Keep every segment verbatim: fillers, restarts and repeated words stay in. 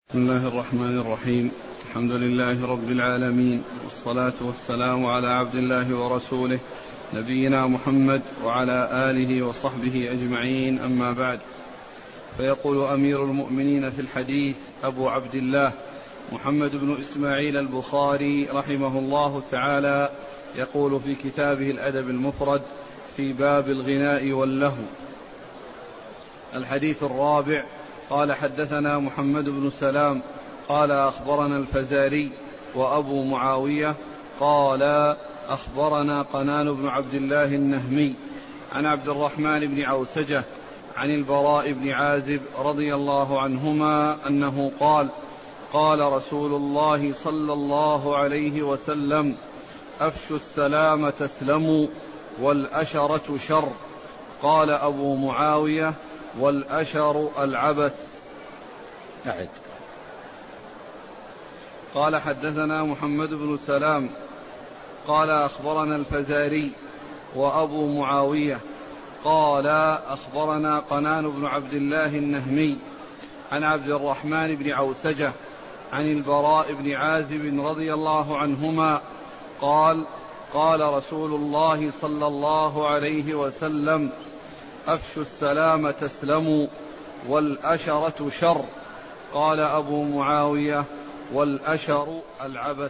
بسم الله الرحمن الرحيم. الحمد لله رب العالمين، والصلاة والسلام على عبد الله ورسوله نبينا محمد وعلى آله وصحبه أجمعين، أما بعد. فيقول أمير المؤمنين في الحديث أبو عبد الله محمد بن إسماعيل البخاري رحمه الله تعالى، يقول في كتابه الأدب المفرد في باب الغناء واللهو: الحديث الرابع. قال: حدثنا محمد بن سلام قال أخبرنا الفزاري وأبو معاوية قال أخبرنا قنان بن عبد الله النهمي عن عبد الرحمن بن عوسجة عن البراء بن عازب رضي الله عنهما أنه قال: قال رسول الله صلى الله عليه وسلم: أفشوا السلام تسلموا، والأشرة شر. قال أبو معاوية: والأشر العبث. أعد. قال: حدثنا محمد بن سلام قال أخبرنا الفزاري وأبو معاوية قال أخبرنا قنان بن عبد الله النهمي عن عبد الرحمن بن عوسجة عن البراء بن عازب رضي الله عنهما قال: قال رسول الله صلى الله عليه وسلم: أفشوا السلام تسلموا، والأشرة شر. قال أبو معاوية: والأشر العبث.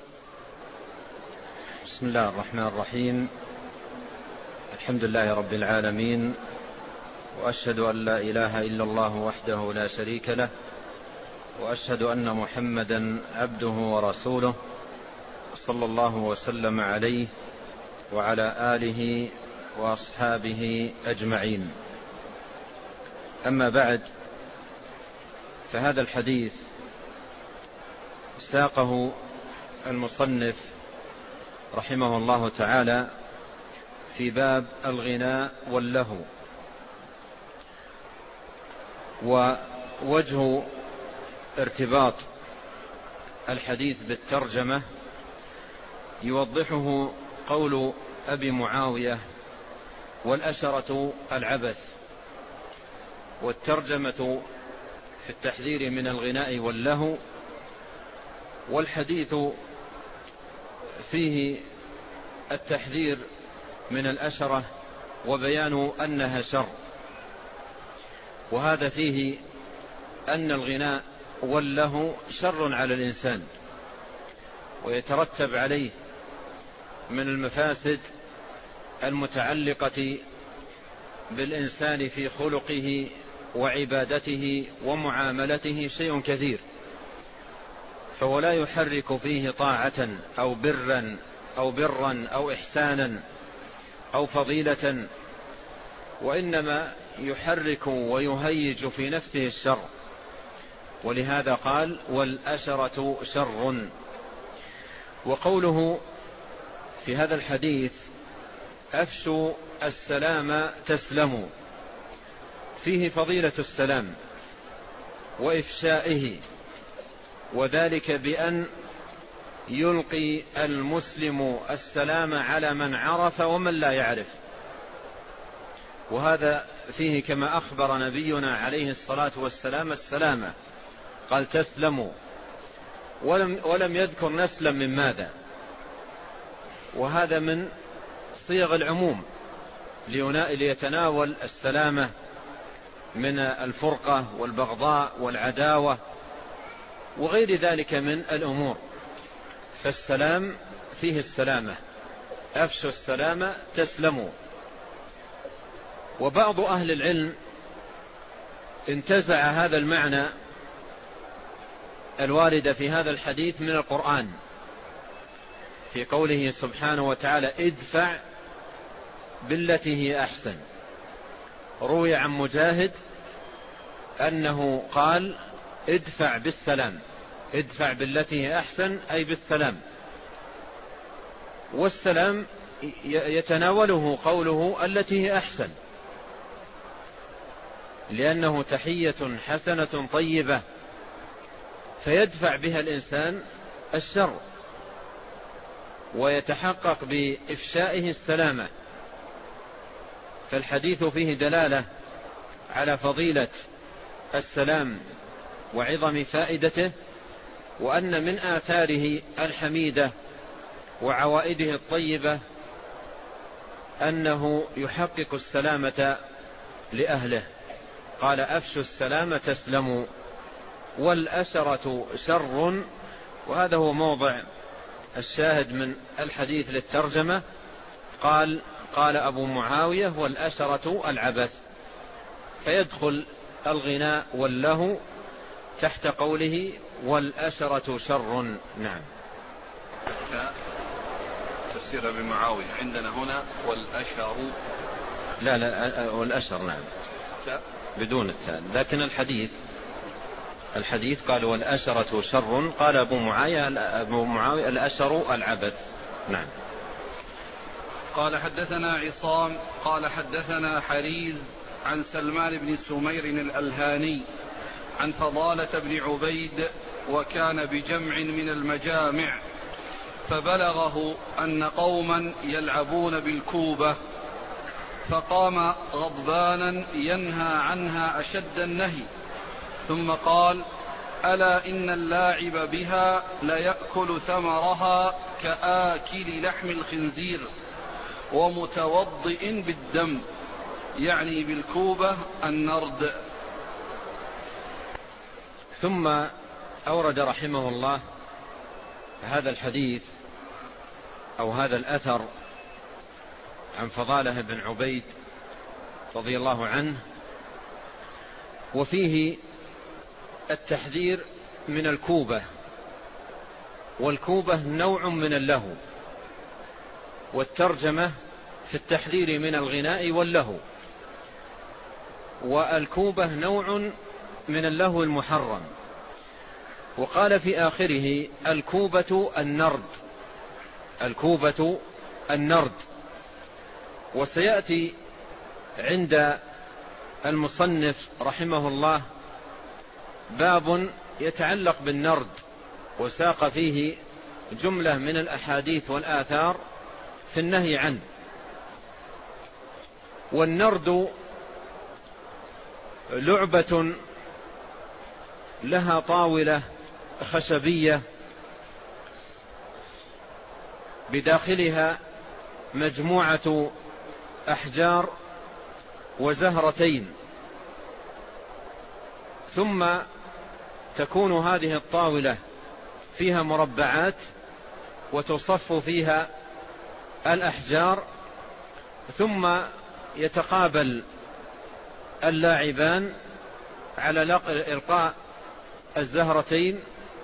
بسم الله الرحمن الرحيم. الحمد لله رب العالمين، وأشهد أن لا إله إلا الله وحده لا شريك له، وأشهد أن محمدا عبده ورسوله، صلى الله وسلم عليه وعلى آله وأصحابه أجمعين. أما بعد، فهذا الحديث ساقه المصنف رحمه الله تعالى في باب الغناء واللهو. ووجه ارتباط الحديث بالترجمة يوضحه قول أبي معاوية: والأشرة العبث. والترجمة في التحذير من الغناء واللهو، والحديث فيه التحذير من الأشرة وبيان أنها شر. وهذا فيه أن الغناء واللهو شر على الإنسان، ويترتب عليه من المفاسد المتعلقة بالإنسان في خلقه وعبادته ومعاملته شيء كثير، فولا يحرك فيه طاعة أو برا أو برا أو إحسانا أو فضيلة، وإنما يحرك ويهيج في نفسه الشر. ولهذا قال: والأشرة شر. وقوله في هذا الحديث: أفشوا السلام تسلموا، فيه فضيلة السلام وإفشائه، وذلك بأن يلقي المسلم السلام على من عرف ومن لا يعرف. وهذا فيه كما أخبر نبينا عليه الصلاة والسلام السلامة، قال: تسلموا، ولم, ولم يذكر نسلم من ماذا. وهذا من صيغ العموم ليتناول السلامة من الفرقة والبغضاء والعداوة وغير ذلك من الأمور. فالسلام فيه السلامة، أفشوا السلام تسلموا. وبعض أهل العلم انتزع هذا المعنى الوارد في هذا الحديث من القرآن، في قوله سبحانه وتعالى: ادفع بالتي هي أحسن. روي عن مجاهد أنه قال: ادفع بالسلام، ادفع بالتي هي أحسن أي بالسلام. والسلام يتناوله قوله التي هي أحسن، لأنه تحية حسنة طيبة فيدفع بها الإنسان الشر ويتحقق بإفشائه السلامة. فالحديث فيه دلالة على فضيلة السلام وعظم فائدته، وأن من آثاره الحميدة وعوائده الطيبة أنه يحقق السلامة لأهله. قال أفشوا السلام تسلموا، والأسرة شر، وهذا هو موضع الشاهد من الحديث للترجمة. قال قال أبو معاوية والأسرة العبث، فيدخل الغناء واللهو تحت قوله والأسرة شر. نعم. تفسير أبي معاوية عندنا هنا والأشر، لا لا والأشر نعم بدون التاء، لكن الحديث الحديث قال والأشرة شر، قال أبو معاوية أبو معاوية الأشر العبث. نعم. قال حدثنا عصام قال حدثنا حريز عن سلمان بن سمير الألهاني عن فضالة بن عبيد وكان بجمع من المجامع، فبلغه أن قوما يلعبون بالكوبة، فقام غضبانا ينهى عنها أشد النهي، ثم قال ألا إن اللاعب بها ليأكل ثمرها كآكل لحم الخنزير ومتوضئ بالدم، يعني بالكوبة النرد. ثم أورد رحمه الله هذا الحديث أو هذا الأثر عن فضالة بن عبيد رضي الله عنه، وفيه التحذير من الكوبة، والكوبة نوع من اللهو، والترجمة في التحذير من الغناء واللهو، والكوبة نوع من اللهو المحرم. وقال في آخره الكوبة النرد، الكوبة النرد. وسيأتي عند المصنف رحمه الله باب يتعلق بالنرد، وساق فيه جملة من الأحاديث والآثار في النهي عنه. والنرد لعبة لها طاولة خشبية بداخلها مجموعة أحجار وزهرتين، ثم تكون هذه الطاولة فيها مربعات وتصف فيها الأحجار، ثم يتقابل اللاعبان على إلقاء الزهرتين،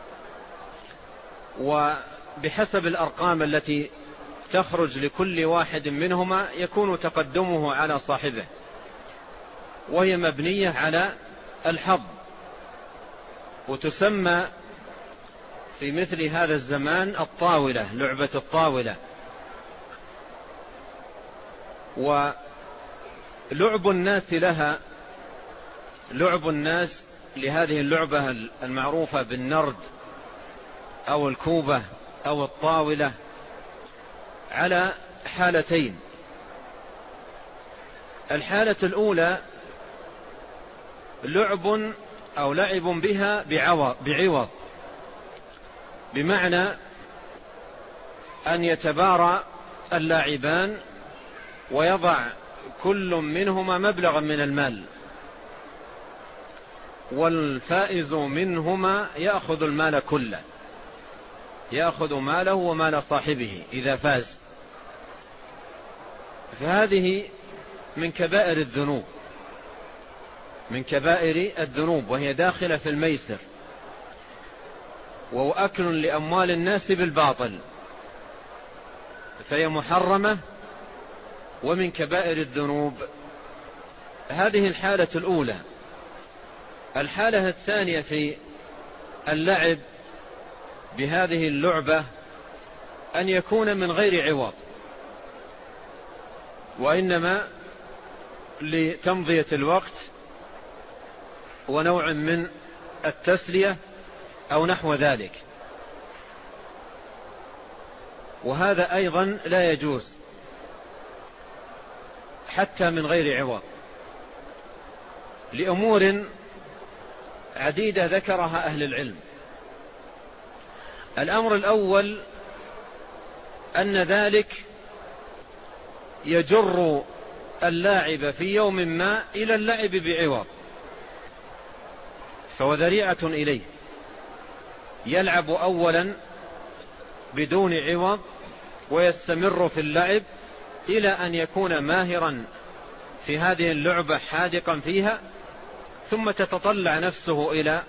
وبحسب الأرقام التي تخرج لكل واحد منهما يكون تقدمه على صاحبه، وهي مبنية على الحظ، وتسمى في مثل هذا الزمان الطاولة، لعبة الطاولة. ولعب الناس لها، لعب الناس لهذه اللعبة المعروفة بالنرد أو الكوبة أو الطاولة على حالتين. الحالة الأولى لعب أو لعب بها بعوض، بمعنى أن يتبارى اللاعبان ويضع كل منهما مبلغا من المال، والفائز منهما يأخذ المال كله، يأخذ ماله ومال صاحبه إذا فاز. فهذه من كبائر الذنوب، من كبائر الذنوب، وهي داخلة في الميسر، وهو أكل لأموال الناس بالباطل، فهي محرمة ومن كبائر الذنوب. هذه الحالة الأولى. الحالة الثانية في اللعب بهذه اللعبة أن يكون من غير عوض، وإنما لتمضية الوقت ونوع من التسلية أو نحو ذلك، وهذا أيضا لا يجوز حتى من غير عوض، لأمور عديدة ذكرها أهل العلم. الأمر الأول أن ذلك يجر اللاعب في يوم ما إلى اللعب بعوض، فهو ذريعة إليه، يلعب أولا بدون عوض ويستمر في اللعب إلى أن يكون ماهرا في هذه اللعبة حاذقا فيها، ثم تتطلع نفسه إلى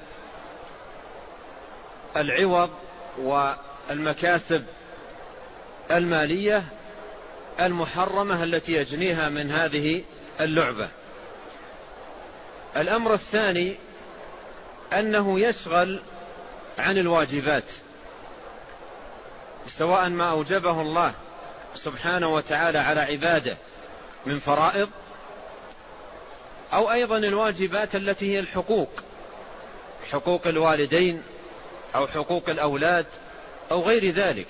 العوض والمكاسب المالية المحرمة التي يجنيها من هذه اللعبة. الأمر الثاني أنه يشغل عن الواجبات، سواء ما أوجبه الله سبحانه وتعالى على عباده من فرائض، أو أيضا الواجبات التي هي الحقوق، حقوق الوالدين أو حقوق الأولاد أو غير ذلك.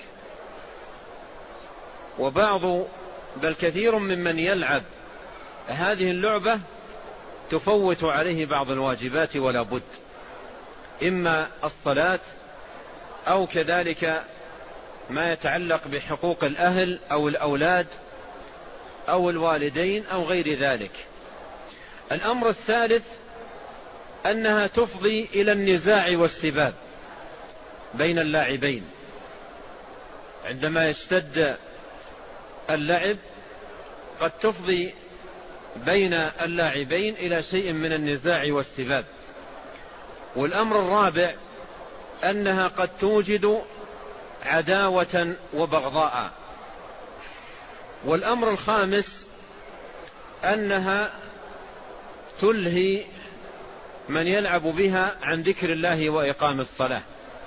وبعض بل كثير ممن يلعب هذه اللعبة تفوت عليه بعض الواجبات ولا بد، إما الصلاة أو كذلك ما يتعلق بحقوق الأهل أو الأولاد أو الوالدين أو غير ذلك. الأمر الثالث أنها تفضي إلى النزاع والسباب بين اللاعبين، عندما يشتد اللعب قد تفضي بين اللاعبين إلى شيء من النزاع والسباب. والأمر الرابع أنها قد توجد عداوة وبغضاء. والأمر الخامس أنها تلهي من يلعب بها عن ذكر الله وإقام الصلاة.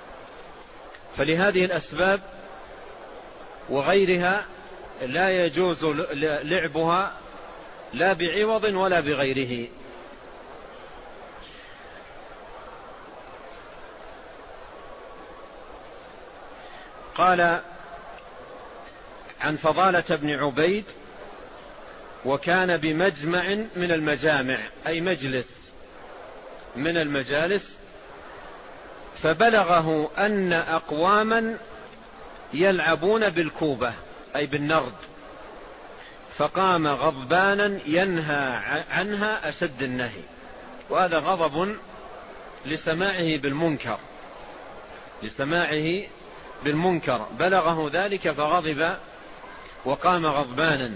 فلهذه الأسباب وغيرها لا يجوز لعبها لا بعوض ولا بغيره. قال عن فضالة بن عبيد: وكان بمجمع من المجامع، أي مجلس من المجالس، فبلغه أن أقواما يلعبون بالكوبة أي بالنرد، فقام غضبانا ينهى عنها أشد النهي. وهذا غضب لسماعه بالمنكر، لسماعه بالمنكر بلغه ذلك فغضب وقام غضبانا.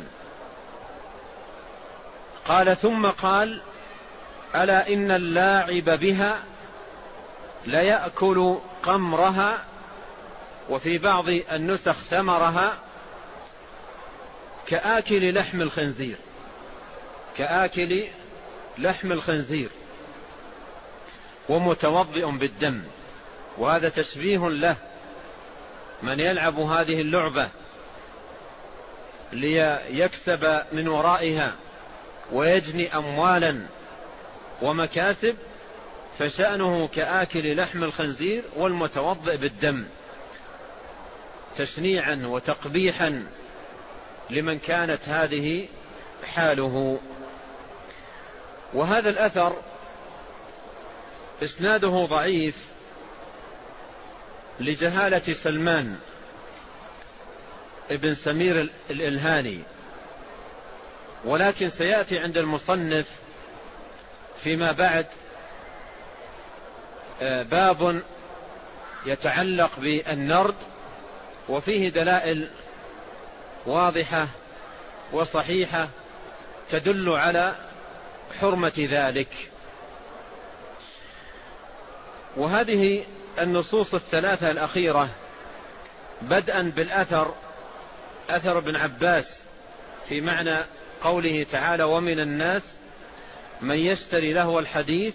قال ثم قال: ألا إن اللاعب بها ليأكل قمرها، وفي بعض النسخ ثمرها، كآكل لحم الخنزير، كآكل لحم الخنزير، ومتوضئ بالدم. وهذا تشبيه له، من يلعب هذه اللعبة ليكسب من ورائها ويجني أموالا ومكاسب، فشأنه كآكل لحم الخنزير والمتوضئ بالدم، تشنيعا وتقبيحا لمن كانت هذه حاله. وهذا الأثر إسناده ضعيف لجهالة سلمان ابن سمير الإلهاني، ولكن سيأتي عند المصنف فيما بعد باب يتعلق بالنرد، وفيه دلائل واضحة وصحيحة تدل على حرمة ذلك. وهذه النصوص الثلاثة الأخيرة بدءا بالأثر، أثر ابن عباس في معنى قوله تعالى: ومن الناس من يشتري لهو الحديث،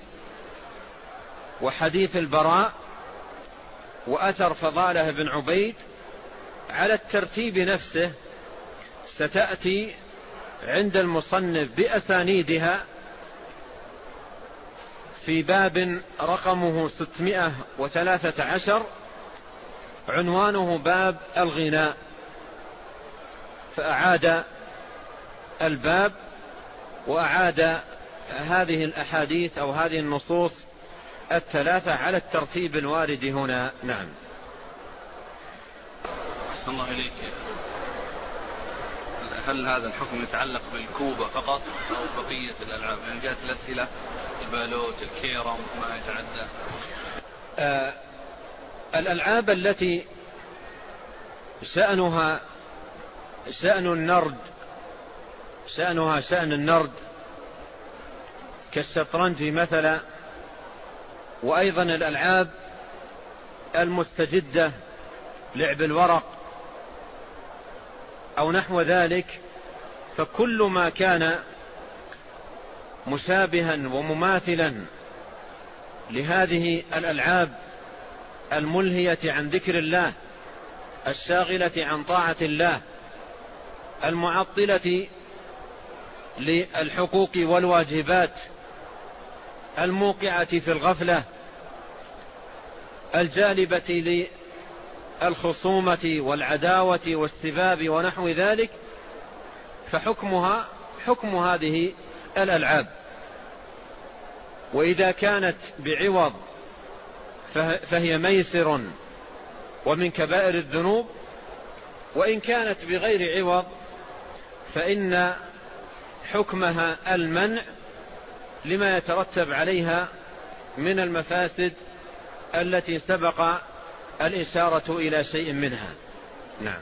وحديث البراء، وأثر فضالة بن عبيد، على الترتيب نفسه ستأتي عند المصنف بأسانيدها في باب رقمه ستمائة وثلاثة عشر، عنوانه باب الغناء، فأعاد الباب وأعاد هذه الأحاديث أو هذه النصوص الثلاثة على الترتيب الوارد هنا. نعم. أحسن الله إليك. هل هذا الحكم يتعلق بالكوبة فقط أو بقية الألعاب؟ يعني جاءت الأسئلة البالوت الكيرم ما يتعدى. آه الألعاب التي شأنها شأن النرد شأنها شأن النرد كالشطرنج مثلا، وأيضا الألعاب المستجدة لعب الورق أو نحو ذلك، فكل ما كان مشابها ومماثلا لهذه الألعاب الملهية عن ذكر الله، الشاغلة عن طاعة الله، المعطلة للحقوق والواجبات، الموقعة في الغفلة، الجالبة للخصومة والعداوة والسباب ونحو ذلك، فحكمها حكم هذه الألعاب. وإذا كانت بعوض فهي ميسر ومن كبائر الذنوب، وإن كانت بغير عوض فإن حكمها المنع لما يترتب عليها من المفاسد التي سبق الإشارة إلى شيء منها. نعم.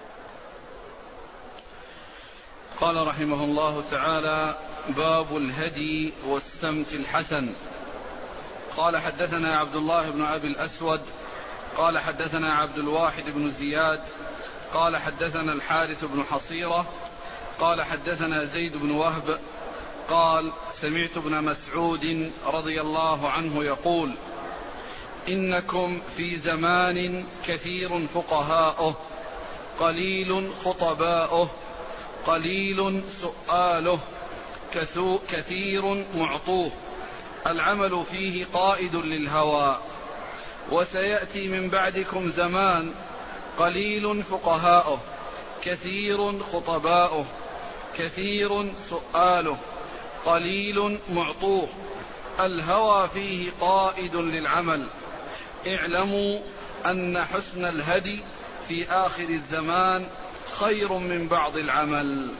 قال رحمه الله تعالى: باب الهدي والسمت الحسن. قال حدثنا عبد الله بن أبي الأسود قال حدثنا عبد الواحد بن زياد قال حدثنا الحارث بن حصيرة قال حدثنا زيد بن وهب قال سمعت ابن مسعود رضي الله عنه يقول: إنكم في زمان كثير فقهاؤه قليل خطباؤه قليل سؤاله كثير معطوه العمل فيه قائد للهوى. وسيأتي من بعدكم زمان قليل فقهاؤه كثير خطباؤه كثير سؤاله قليل معطوه الهوى فيه قائد للعمل. اعلموا أن حسن الهدي في آخر الزمان خير من بعض العمل.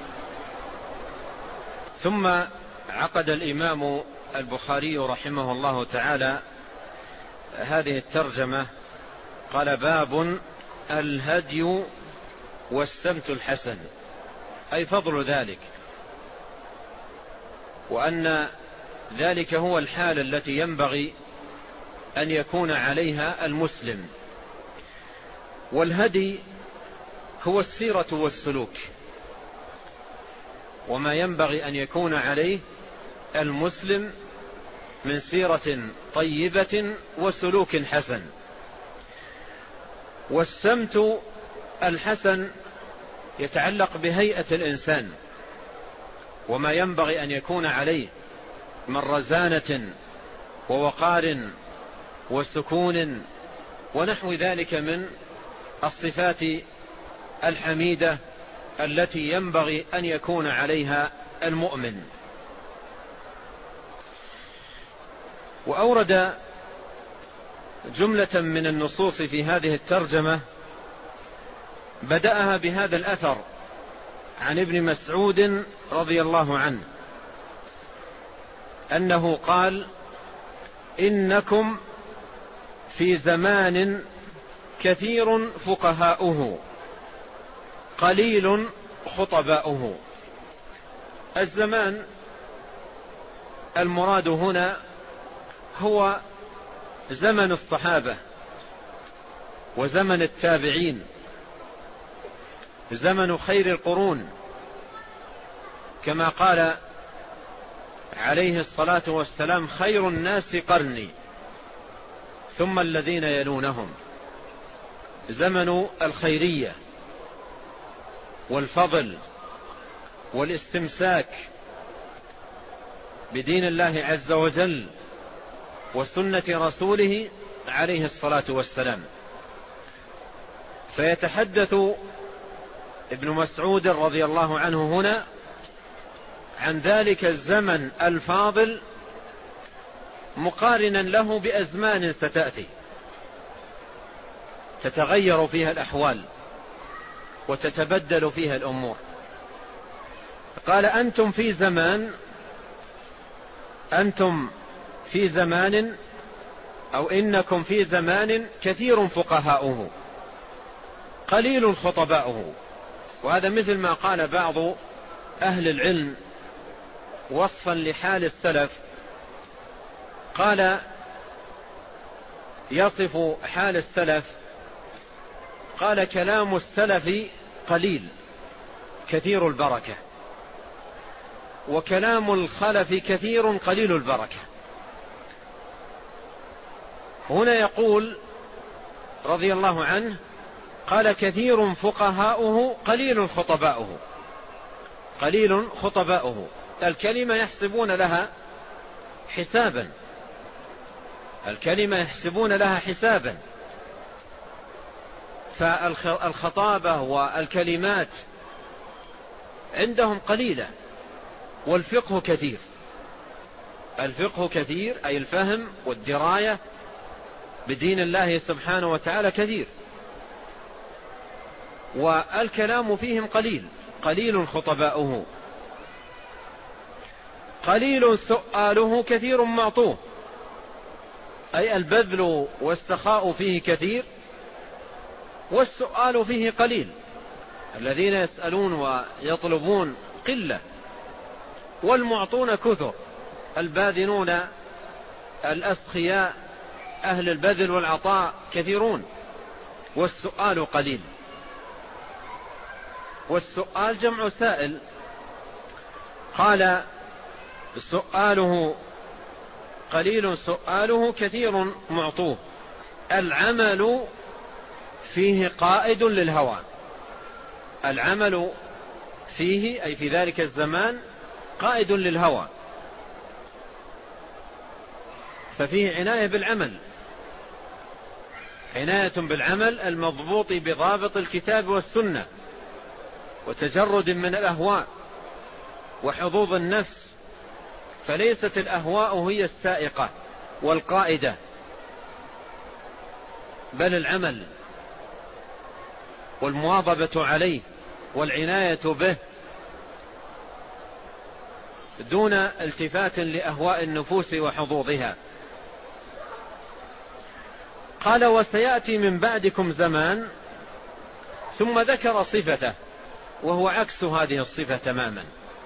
ثم عقد الإمام البخاري رحمه الله تعالى هذه الترجمة، قال: باب الهدي والسمت الحسن، أي فضل ذلك، وأن ذلك هو الحال التي ينبغي أن يكون عليها المسلم. والهدي هو السيرة والسلوك، وما ينبغي أن يكون عليه المسلم من سيرة طيبة وسلوك حسن. والسمت الحسن يتعلق بهيئة الإنسان وما ينبغي أن يكون عليه من رزانة ووقار وسكون ونحو ذلك من الصفات الحميدة التي ينبغي أن يكون عليها المؤمن. وأورد جملة من النصوص في هذه الترجمة، بدأها بهذا الأثر عن ابن مسعود رضي الله عنه أنه قال: إنكم في زمان كثير فقهاؤه قليل خطباؤه. الزمان المراد هنا هو زمن الصحابة وزمن التابعين، زمن خير القرون، كما قال عليه الصلاة والسلام: خير الناس قرني ثم الذين يلونهم. زمن الخيرية والفضل والاستمساك بدين الله عز وجل وسنة رسوله عليه الصلاة والسلام. فيتحدث ابن مسعود رضي الله عنه هنا عن ذلك الزمن الفاضل مقارنا له بأزمان ستأتي تتغير فيها الأحوال وتتبدل فيها الأمور. قال أنتم في زمان أنتم في زمان أو إنكم في زمان كثير فقهاؤه قليل خطباؤه. وهذا مثل ما قال بعض أهل العلم وصفا لحال السلف، قال يصف حال السلف، قال كلام السلف قليل كثير البركة، وكلام الخلف كثير قليل البركة. هنا يقول رضي الله عنه قال كثير فقهاؤه قليل خطباؤه، قليل خطباؤه، الكلمة يحسبون لها حسابا، الكلمة يحسبون لها حسابا، فالخطابة والكلمات عندهم قليلة، والفقه كثير. الفقه كثير أي الفهم والدراية بدين الله سبحانه وتعالى كثير، والكلام فيهم قليل، قليل خطباؤه، قليل سؤاله كثير معطوه، أي البذل والسخاء فيه كثير والسؤال فيه قليل. الذين يسألون ويطلبون قلة والمعطون كثر، الباذنون الأسخياء أهل البذل والعطاء كثيرون والسؤال قليل. والسؤال جمع سائل، قال سؤاله قليل سؤاله كثير معطوه. العمل فيه قائد للهوى، العمل فيه أي في ذلك الزمان قائد للهوى، ففيه عناية بالعمل، عناية بالعمل المضبوط بضابط الكتاب والسنة، وتجرد من الأهواء وحظوظ النفس، فليست الأهواء هي السائقة والقائدة، بل العمل والمواظبة عليه والعناية به دون التفات لأهواء النفوس وحظوظها. قال وسيأتي من بعدكم زمان، ثم ذكر صفته وهو عكس هذه الصفة تماما.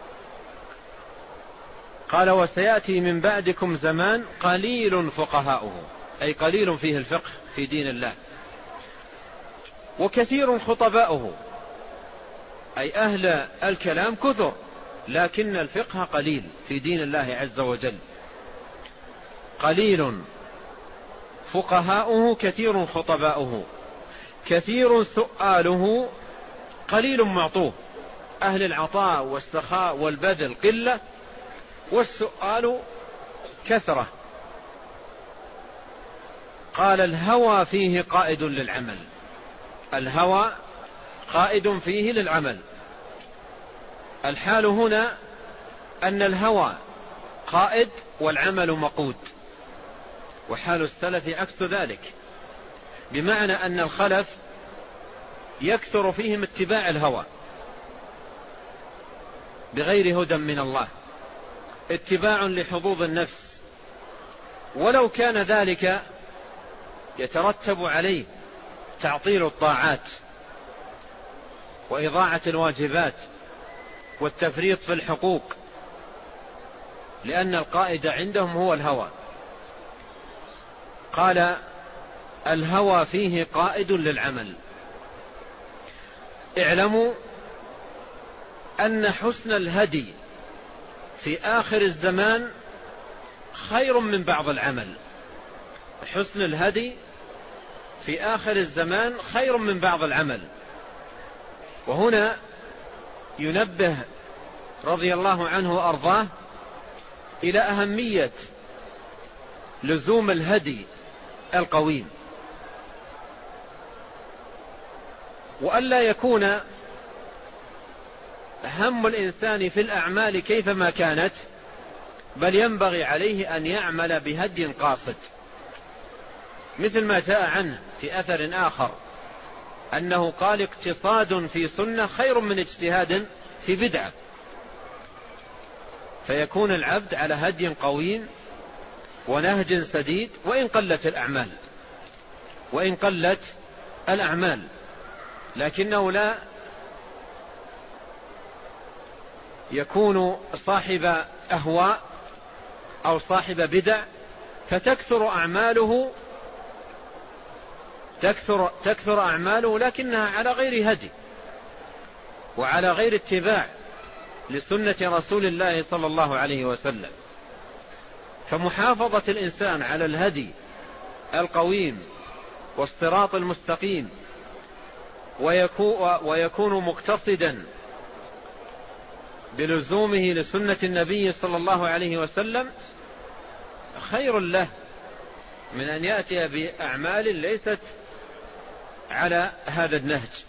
قال وسيأتي من بعدكم زمان قليل فقهاؤه، أي قليل فيه الفقه في دين الله، وكثير خطباؤه، أي أهل الكلام كثر لكن الفقه قليل في دين الله عز وجل. قليل فقهاؤه كثير خطباؤه، كثير سؤاله قليل معطوه، أهل العطاء والسخاء والبذل قلة والسؤال كثرة. قال الهوى فيه قائد للعمل، الهوى قائد فيه للعمل. الحال هنا أن الهوى قائد والعمل مقود، وحال السلف عكس ذلك، بمعنى أن الخلف يكثر فيهم اتباع الهوى بغير هدى من الله، اتباع لحظوظ النفس، ولو كان ذلك يترتب عليه تعطيل الطاعات وإضاعة الواجبات والتفريط في الحقوق، لأن القائد عندهم هو الهوى. قال الهوى فيه قائد للعمل. اعلموا أن حسن الهدي في آخر الزمان خير من بعض العمل، حسن الهدي في آخر الزمان خير من بعض العمل. وهنا ينبه رضي الله عنه وأرضاه إلى أهمية لزوم الهدي القويم، وألا يكون هم الإنسان في الأعمال كيفما كانت بل ينبغي عليه أن يعمل بهدي قاصد، مثل ما جاء عنه في أثر آخر أنه قال اقتصاد في سنة خير من اجتهاد في بدعة. فيكون العبد على هدي قويم ونهج سديد وإن قلت الأعمال وإن قلت الأعمال لكنه لا يكون صاحب أهواء أو صاحب بدع فتكثر أعماله تكثر, تكثر أعماله لكنها على غير هدي وعلى غير اتباع لسنة رسول الله صلى الله عليه وسلم. فمحافظة الإنسان على الهدي القويم والصراط المستقيم ويكون مقتصدا بلزومه لسنة النبي صلى الله عليه وسلم خير له من أن يأتي بأعمال ليست على هذا النهج.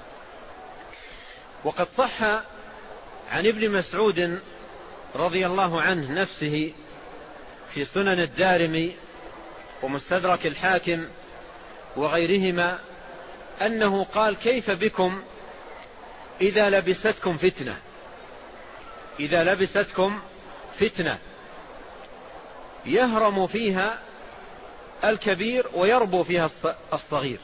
وقد صح عن ابن مسعود رضي الله عنه نفسه في سنن الدارمي ومستدرك الحاكم وغيرهما أنه قال كيف بكم إذا لبستكم فتنة إذا لبستكم فتنة يهرم فيها الكبير ويربو فيها الصغير.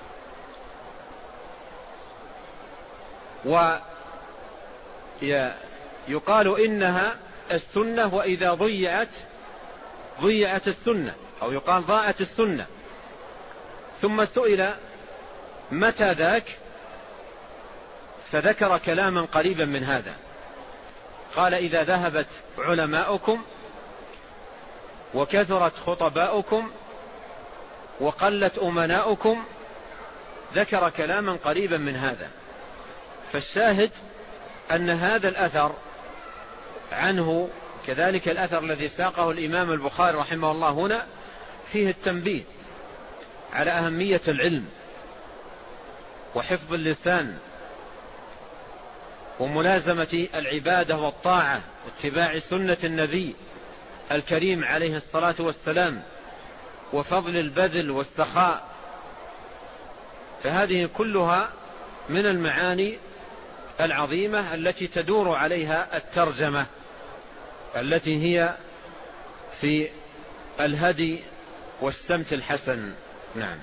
ويقال إنها السنة وإذا ضيعت ضيعت السنة أو يقال ضاعت السنة. ثم سئل متى ذاك فذكر كلاما قريبا من هذا قال إذا ذهبت علماؤكم وكثرت خطباؤكم وقلت أمناؤكم ذكر كلاما قريبا من هذا. فالشاهد أن هذا الأثر عنه كذلك الأثر الذي ساقه الإمام البخاري رحمه الله هنا فيه التنبيه على أهمية العلم وحفظ اللسان وملازمة العبادة والطاعة واتباع سنة النبي الكريم عليه الصلاة والسلام وفضل البذل والسخاء. فهذه كلها من المعاني العظيمة التي تدور عليها الترجمة التي هي في الهدي والسمت الحسن. نعم.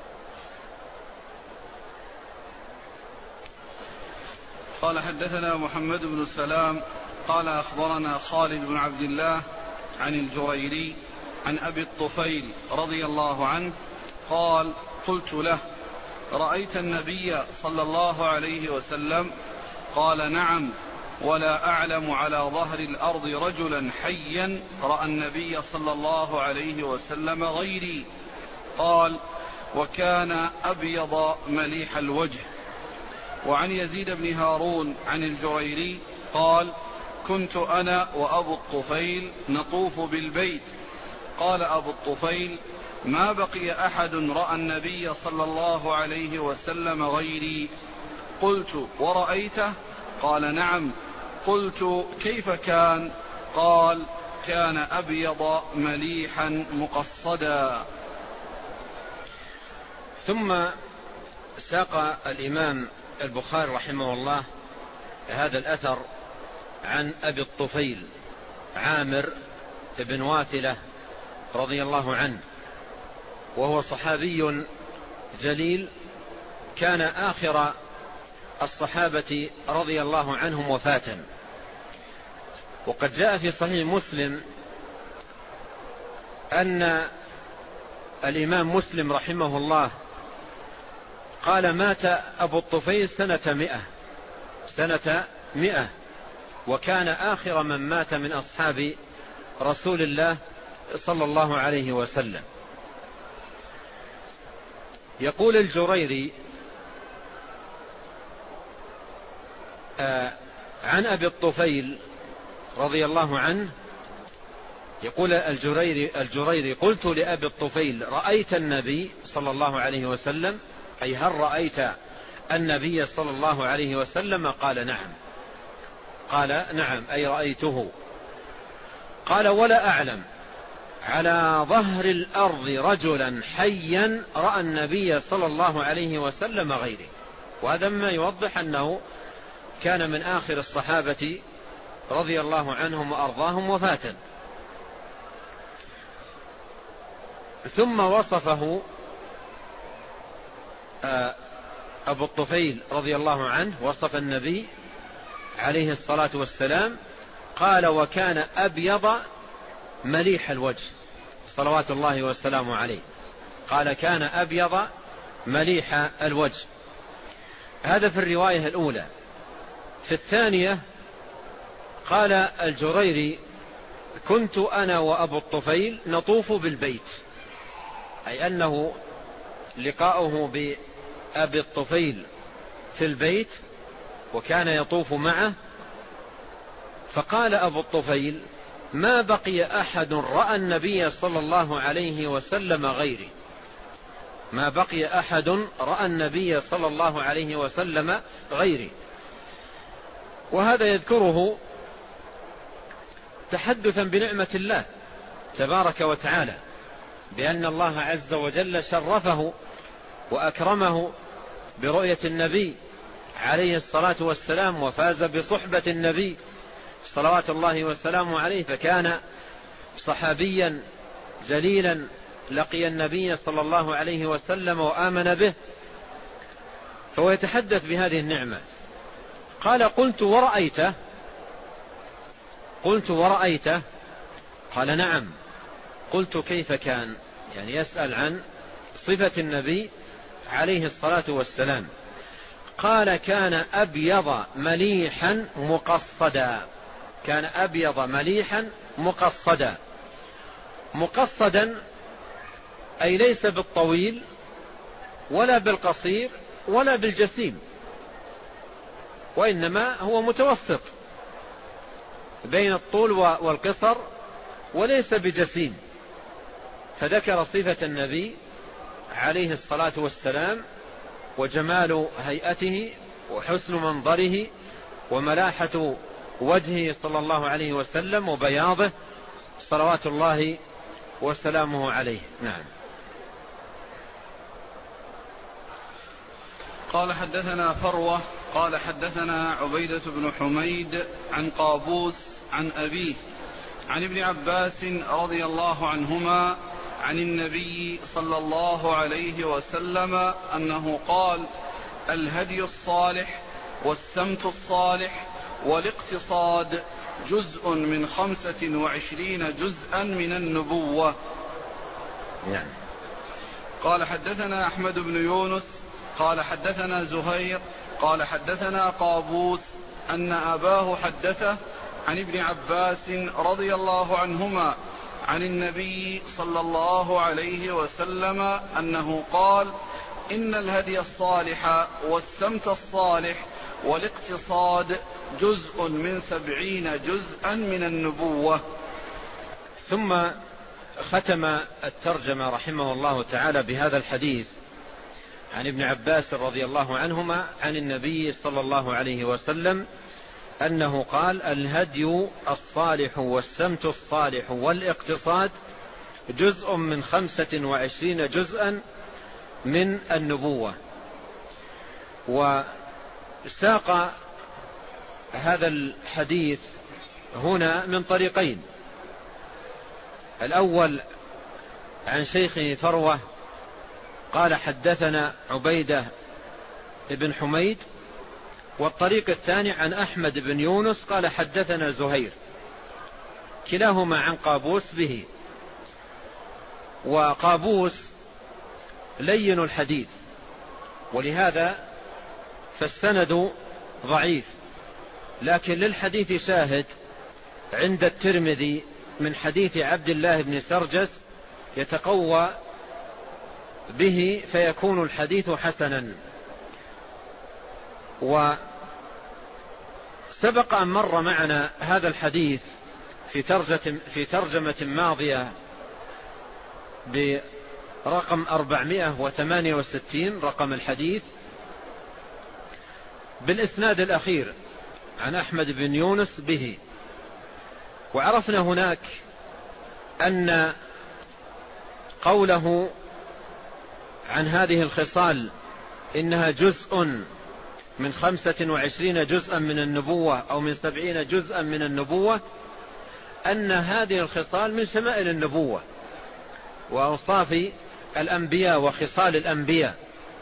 قال حدثنا محمد بن السلام قال أخبرنا خالد بن عبد الله عن الجريري عن أبي الطفيل رضي الله عنه قال قلت له رأيت النبي صلى الله عليه وسلم؟ قال نعم، ولا أعلم على ظهر الأرض رجلا حيا رأى النبي صلى الله عليه وسلم غيري. قال وكان أبيض مليح الوجه. وعن يزيد بن هارون عن الجريري قال كنت أنا وأبو الطفيل نطوف بالبيت. قال أبو الطفيل ما بقي أحد رأى النبي صلى الله عليه وسلم غيري. قلت ورأيته؟ قال نعم. قلت كيف كان؟ قال كان أبيض مليحا مقصدا. ثم ساق الإمام البخاري رحمه الله هذا الأثر عن أبي الطفيل عامر بن واثلة رضي الله عنه، وهو صحابي جليل كان آخر الصحابة رضي الله عنهم وفاة. وقد جاء في صحيح مسلم أن الإمام مسلم رحمه الله قال مات أبو الطفيل سنة مئة سنة مئة وكان آخر من مات من أصحاب رسول الله صلى الله عليه وسلم. يقول الجريري آه عن أبي الطفيل رضي الله عنه، يقول الجريري, الجريري قلت لأبي الطفيل رأيت النبي صلى الله عليه وسلم، أي هل رأيت النبي صلى الله عليه وسلم؟ قال نعم. قال نعم أي رأيته. قال ولا أعلم على ظهر الأرض رجلا حيا رأى النبي صلى الله عليه وسلم غيره. وهذا ما يوضح أنه كان من آخر الصحابة رضي الله عنهم وأرضاهم وفاة. ثم وصفه أبو الطفيل رضي الله عنه، وصف النبي عليه الصلاة والسلام قال وكان أبيض مليح الوجه صلوات الله والسلام عليه. قال كان أبيض مليح الوجه. هذا في الرواية الأولى. في الثانية قال الجريري كنت أنا وأبو الطفيل نطوف بالبيت، أي أنه لقاؤه بأبي الطفيل في البيت وكان يطوف معه. فقال أبو الطفيل ما بقي أحد رأى النبي صلى الله عليه وسلم غيري، ما بقي أحد رأى النبي صلى الله عليه وسلم غيري. وهذا يذكره تحدثا بنعمة الله تبارك وتعالى، بأن الله عز وجل شرفه وأكرمه برؤية النبي عليه الصلاة والسلام، وفاز بصحبة النبي صلوات الله والسلام عليه، فكان صحابيا جليلا لقي النبي صلى الله عليه وسلم وآمن به، فهو يتحدث بهذه النعمة. قال قلت ورأيته، قلت ورأيته قال نعم. قلت كيف كان، يعني يسأل عن صفة النبي عليه الصلاة والسلام. قال كان أبيض مليحا مقصدا، كان أبيض مليحا مقصدا. مقصدا أي ليس بالطويل ولا بالقصير ولا بالجسيم، وإنما هو متوسط بين الطول والقصر، وليس بجسيم. فذكر صفة النبي عليه الصلاة والسلام وجمال هيئته وحسن منظره وملاحة وجهه صلى الله عليه وسلم وبياضه صلوات الله وسلامه عليه. نعم. قال حدثنا فروة قال حدثنا عبيدة بن حميد عن قابوس عن أبيه عن ابن عباس رضي الله عنهما عن النبي صلى الله عليه وسلم أنه قال الهدي الصالح والسمت الصالح والاقتصاد جزء من خمسة وعشرين جزءا من النبوة. يعني. قال حدثنا أحمد بن يونس قال حدثنا زهير قال حدثنا قابوس أن أباه حدثه عن ابن عباس رضي الله عنهما عن النبي صلى الله عليه وسلم أنه قال إن الهدي الصالح والسمت الصالح والاقتصاد جزء من سبعين جزءا من النبوة. ثم ختم الترجمة رحمه الله تعالى بهذا الحديث عن ابن عباس رضي الله عنهما عن النبي صلى الله عليه وسلم أنه قال الهدي الصالح والسمت الصالح والاقتصاد جزء من خمسة وعشرين جزءا من النبوة. وساق هذا الحديث هنا من طريقين: الأول عن شيخه فروة قال حدثنا عبيدة بن حميد، والطريق الثاني عن أحمد بن يونس قال حدثنا زهير، كلاهما عن قابوس به. وقابوس لين الحديث، ولهذا فالسند ضعيف، لكن للحديث شاهد عند الترمذي من حديث عبد الله بن سرجس يتقوى به فيكون الحديث حسنا. وسبق أن مر معنا هذا الحديث في ترجمة, في ترجمة ماضية برقم أربعمائة وثمانية وستين رقم الحديث بالإسناد الأخير عن أحمد بن يونس به. وعرفنا هناك أن قوله عن هذه الخصال إنها جزء من خمسة وعشرين جزءا من النبوة أو من سبعين جزءا من النبوة، أن هذه الخصال من شمائل النبوة وأوصاف الأنبياء وخصال الأنبياء،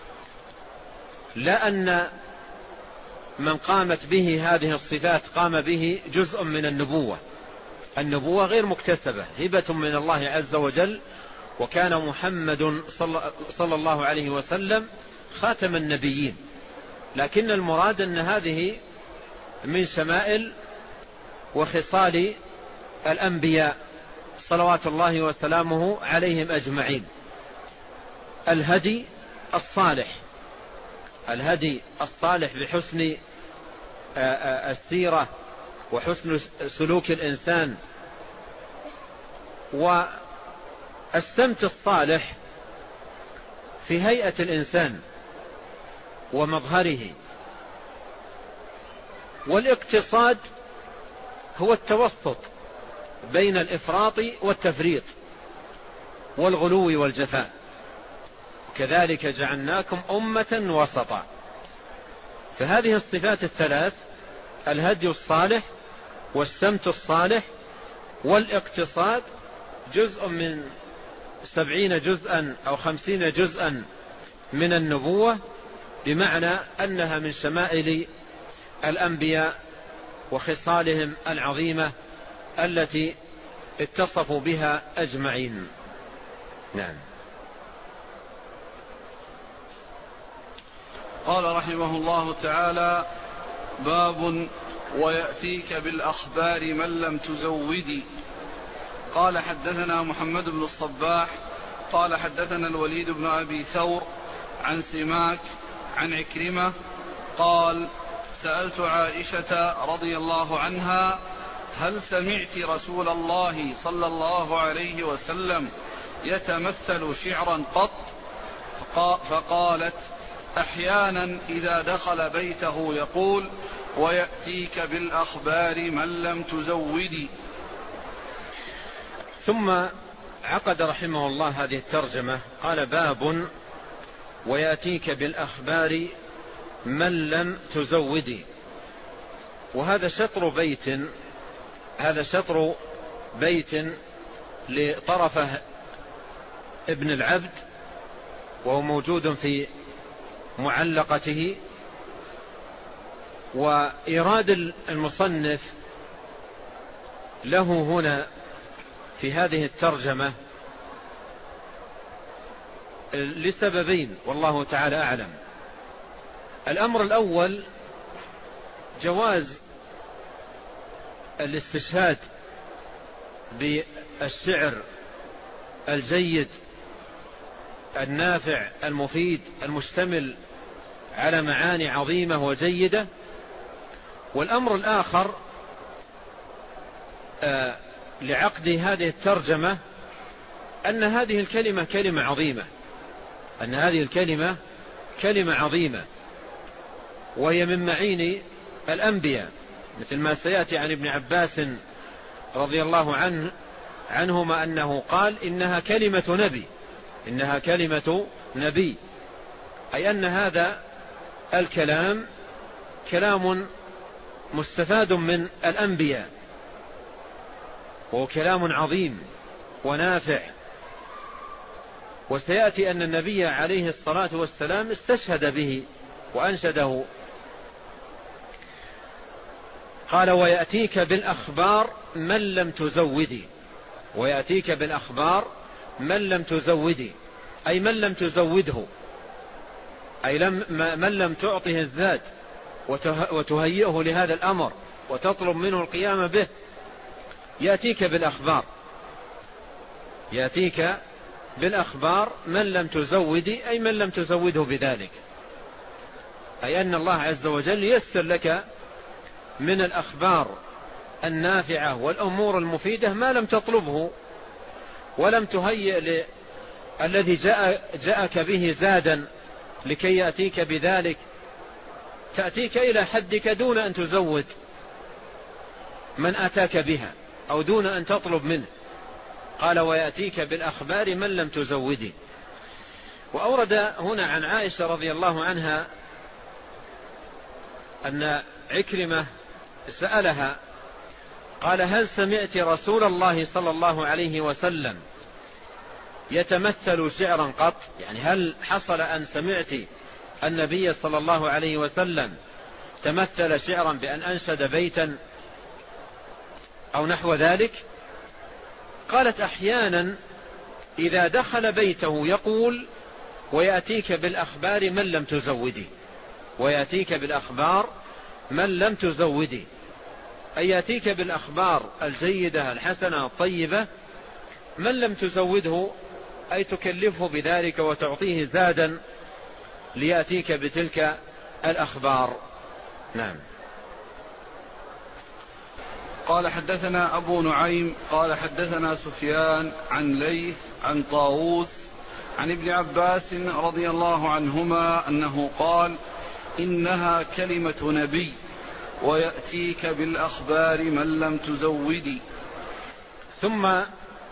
لا أن من قامت به هذه الصفات قام به جزء من النبوة. النبوة غير مكتسبة، هبة من الله عز وجل، وكان محمد صلى الله عليه وسلم خاتم النبيين، لكن المراد أن هذه من شمائل وخصال الأنبياء صلوات الله وسلامه عليهم أجمعين. الهدي الصالح، الهدي الصالح بحسن السيرة وحسن سلوك الإنسان، والسمت الصالح في هيئة الإنسان ومظهره. والاقتصاد هو التوسط بين الإفراط والتفريط والغلو والجفاء، كذلك جعلناكم أمة وسطا. فهذه الصفات الثلاث، الهدي الصالح والسمت الصالح والاقتصاد، جزء من سبعين جزءا أو خمسين جزءا من النبوة، بمعنى أنها من شمائل الأنبياء وخصالهم العظيمة التي اتصفوا بها أجمعين. نعم. قال رحمه الله تعالى: باب ويأتيك بالأخبار من لم تزودي. قال حدثنا محمد بن الصباح قال حدثنا الوليد بن أبي ثور عن سماك عن عكرمة قال: سألت عائشة رضي الله عنها: هل سمعت رسول الله صلى الله عليه وسلم يتمثل شعرا قط؟ فقالت: أحيانا إذا دخل بيته يقول: ويأتيك بالأخبار من لم تزودي. ثم عقد رحمه الله هذه الترجمة، قال: باب ويأتيك بالأخبار من لم تزودي. وهذا شطر بيت، هذا شطر بيت لطرفه ابن العبد، وهو موجود في معلقته. وإيراد المصنف له هنا في هذه الترجمة لسببين والله تعالى أعلم. الأمر الأول جواز الاستشهاد بالشعر الجيد النافع المفيد المشتمل على معاني عظيمة وجيدة. والأمر الآخر آه لعقد هذه الترجمة أن هذه الكلمة كلمة عظيمة، أن هذه الكلمة كلمة عظيمة، وهي من معين الأنبياء، مثل ما سيأتي عن ابن عباس رضي الله عنه عنهما أنه قال: إنها كلمة نبي، إنها كلمة نبي، أي أن هذا الكلام كلام مستفاد من الأنبياء، وهو كلام عظيم ونافع. وسيأتي أن النبي عليه الصلاة والسلام استشهد به وأنشده. قال: ويأتيك بالأخبار من لم تزودي. ويأتيك بالأخبار من لم تزودي، أي من لم تزوده، أي لم من لم تعطه الزاد وتهيئه لهذا الأمر وتطلب منه القيام به. يأتيك بالأخبار، يأتيك بالأخبار من لم تزودي، أي من لم تزوده بذلك، أي أن الله عز وجل يسر لك من الأخبار النافعة والأمور المفيدة ما لم تطلبه ولم تهيئ الذي جاء جاءك به زادا لكي يأتيك بذلك، تأتيك إلى حدك دون أن تزود من أتاك بها. أو دون أن تطلب منه. قال ويأتيك بالأخبار من لم تزودي. وأورد هنا عن عائشة رضي الله عنها أن عكرمة سألها قال هل سمعت رسول الله صلى الله عليه وسلم يتمثل شعرا قط؟ يعني هل حصل أن سمعت النبي صلى الله عليه وسلم تمثل شعرا بأن أنشد بيتا أو نحو ذلك؟ قالت أحيانا إذا دخل بيته يقول ويأتيك بالأخبار من لم تزودي، ويأتيك بالأخبار من لم تزودي، أي يأتيك بالأخبار الجيدة الحسنة الطيبة من لم تزوده، أي تكلفه بذلك وتعطيه زادا ليأتيك بتلك الأخبار. نعم. قال حدثنا أبو نعيم قال حدثنا سفيان عن ليث عن طاووس عن ابن عباس رضي الله عنهما أنه قال إنها كلمة نبي ويأتيك بالأخبار من لم تزودي. ثم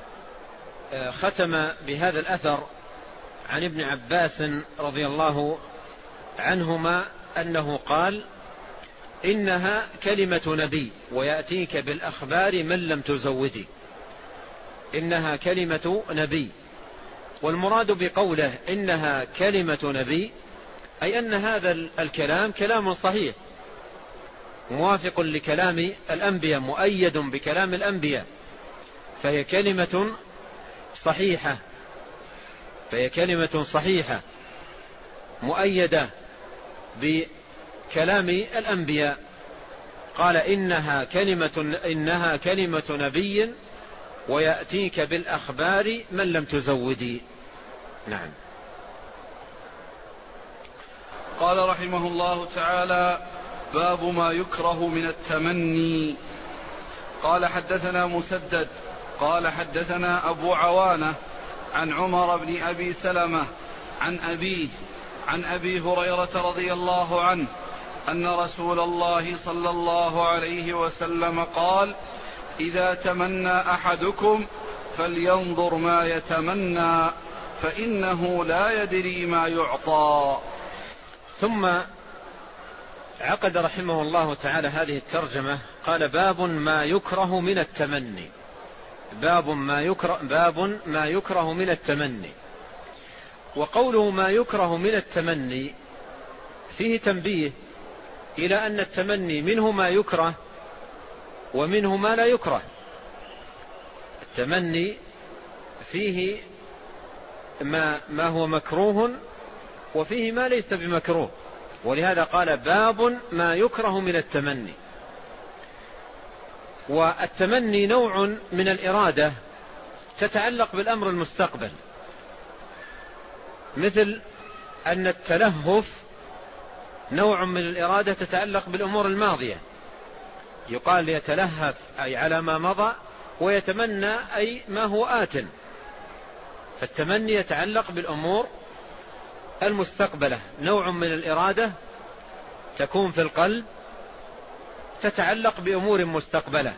ختم بهذا الأثر عن ابن عباس رضي الله عنهما أنه قال إنها كلمة نبي ويأتيك بالأخبار من لم تزودي. إنها كلمة نبي، والمراد بقوله إنها كلمة نبي أي أن هذا الكلام كلام صحيح موافق لكلام الأنبياء، مؤيد بكلام الأنبياء، فهي كلمة صحيحة فهي كلمة صحيحة مؤيدة بكلام الأنبياء. قال إنها كلمة إنها كلمة نبي ويأتيك بالأخبار من لم تزودي. نعم. قال رحمه الله تعالى باب ما يكره من التمني. قال حدثنا مسدد قال حدثنا أبو عوانة عن عمر بن أبي سلمة عن أبيه عن أبي هريرة رضي الله عنه أن رسول الله صلى الله عليه وسلم قال إذا تمنى أحدكم فلينظر ما يتمنى فإنه لا يدري ما يعطى. ثم عقد رحمه الله تعالى هذه الترجمة قال باب ما يكره من التمني. باب ما يكره, باب ما يكره من التمني. وقوله ما يكره من التمني فيه تنبيه إلى أن التمني منه ما يكره ومنه ما لا يكره. التمني فيه ما, ما هو مكروه وفيه ما ليس بمكروه، ولهذا قال باب ما يكره من التمني. والتمني نوع من الإرادة تتعلق بالأمر المستقبل، مثل أن التلهف نوع من الإرادة تتعلق بالأمور الماضية، يقال يتلهف أي على ما مضى، ويتمنى أي ما هو آت. فالتمني يتعلق بالأمور المستقبلة، نوع من الإرادة تكون في القلب تتعلق بأمور مستقبلة.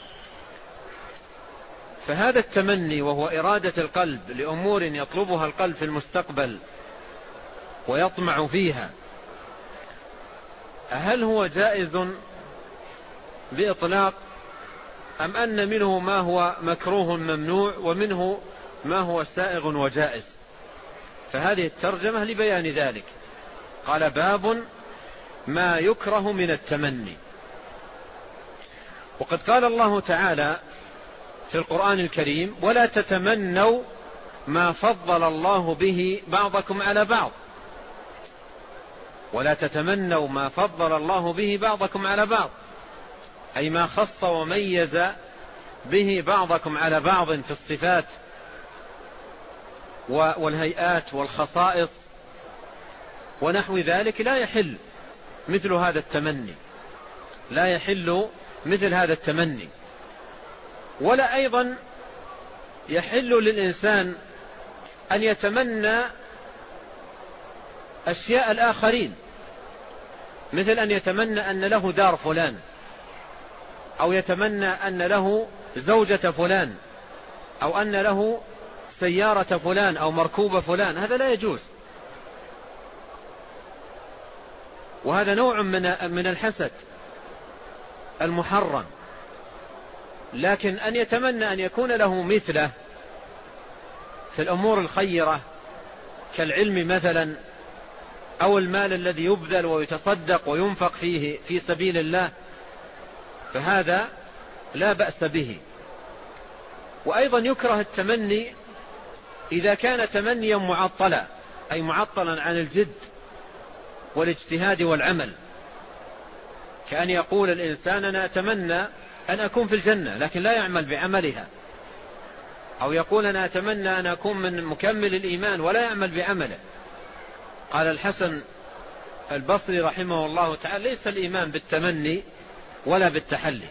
فهذا التمني وهو إرادة القلب لأمور يطلبها القلب في المستقبل ويطمع فيها، هل هو جائز بإطلاق أم أن منه ما هو مكروه ممنوع ومنه ما هو سائغ وجائز؟ فهذه الترجمة لبيان ذلك. قال باب ما يكره من التمني. وقد قال الله تعالى في القرآن الكريم ولا تتمنوا ما فضل الله به بعضكم على بعض. ولا تتمنوا ما فضل الله به بعضكم على بعض، أي ما خص وميز به بعضكم على بعض في الصفات والهيئات والخصائص ونحو ذلك. لا يحل مثل هذا التمني، لا يحل مثل هذا التمني. ولا أيضا يحل للإنسان أن يتمنى أشياء الآخرين، مثل أن يتمنى أن له دار فلان، أو يتمنى أن له زوجة فلان أو أن له سيارة فلان أو مركوب فلان، هذا لا يجوز، وهذا نوع من من الحسد المحرم. لكن أن يتمنى أن يكون له مثله في الأمور الخيرة كالعلم مثلا، أو المال الذي يبذل ويتصدق وينفق فيه في سبيل الله، فهذا لا بأس به. وأيضا يكره التمني إذا كان تمنيا معطلا، أي معطلا عن الجد والاجتهاد والعمل، كأن يقول الإنسان أنا أتمنى أن أكون في الجنة لكن لا يعمل بعملها، أو يقول أنا أتمنى أن أكون من مكمل الإيمان ولا يعمل بعمله. قال الحسن البصري رحمه الله تعالى: ليس الإيمان بالتمني ولا بالتحلي.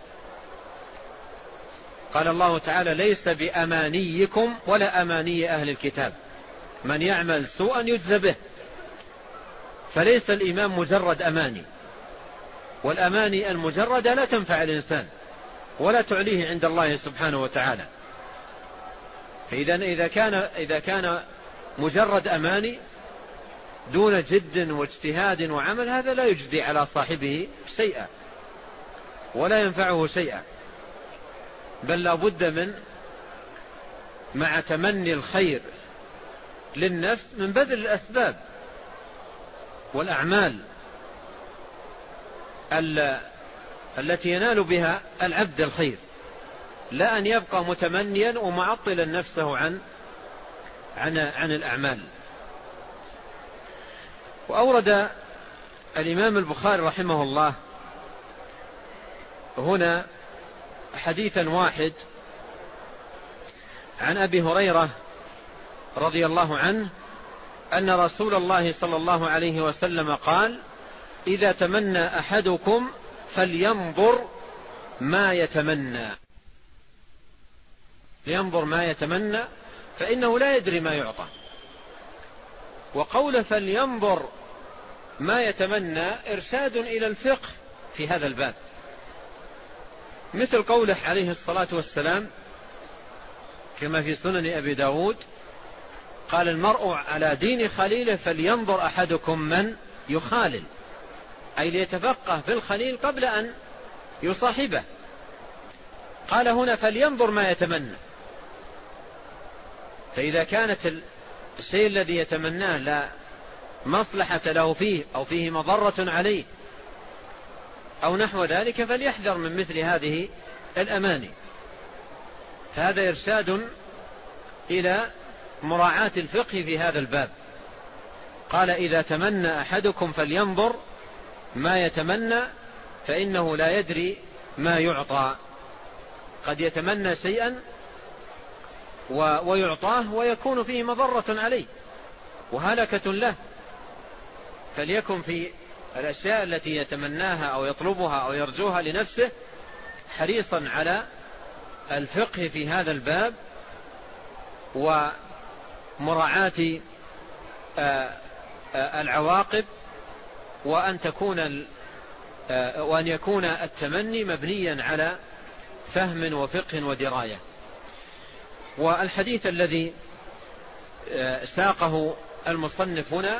قال الله تعالى: ليس بأمانيكم ولا أماني أهل الكتاب، من يعمل سوءا يجزى به. فليس الإيمان مجرد أماني، والأماني المجردة لا تنفع الإنسان ولا تعليه عند الله سبحانه وتعالى. فإذا إذا كان إذا كان مجرد أماني دون جد واجتهاد وعمل، هذا لا يجدي على صاحبه شيئا ولا ينفعه شيئا، بل لا بد من مع تمني الخير للنفس من بذل الأسباب والأعمال التي ينال بها العبد الخير، لا أن يبقى متمنيا ومعطلا نفسه عن عن عن الأعمال. وأورد الإمام البخاري رحمه الله هنا حديثا واحد عن أبي هريرة رضي الله عنه أن رسول الله صلى الله عليه وسلم قال: إذا تمنى أحدكم فلينظر ما يتمنى، لينظر ما يتمنى فإنه لا يدري ما يعطى. وقول فلينظر ما يتمنى إرشاد إلى الفقه في هذا الباب، مثل قوله عليه الصلاة والسلام كما في سنن أبي داود: قال المرء على دين خليله فلينظر أحدكم من يخالل، أي ليتفقه في الخليل قبل أن يصاحبه. قال هنا فلينظر ما يتمنى، فإذا كانت الشيء الذي يتمناه لا مصلحة له فيه أو فيه مضرة عليه أو نحو ذلك فليحذر من مثل هذه الأماني. فهذا إرشاد إلى مراعاة الفقه في هذا الباب. قال إذا تمنى أحدكم فلينظر ما يتمنى فإنه لا يدري ما يعطى، قد يتمنى شيئا ويعطاه ويكون فيه مضرة عليه وهلكة له. فليكن في الأشياء التي يتمناها أو يطلبها أو يرجوها لنفسه حريصا على الفقه في هذا الباب ومراعاة العواقب، وأن تكون وأن يكون التمني مبنيا على فهم وفقه ودراية. والحديث الذي ساقه المصنف هنا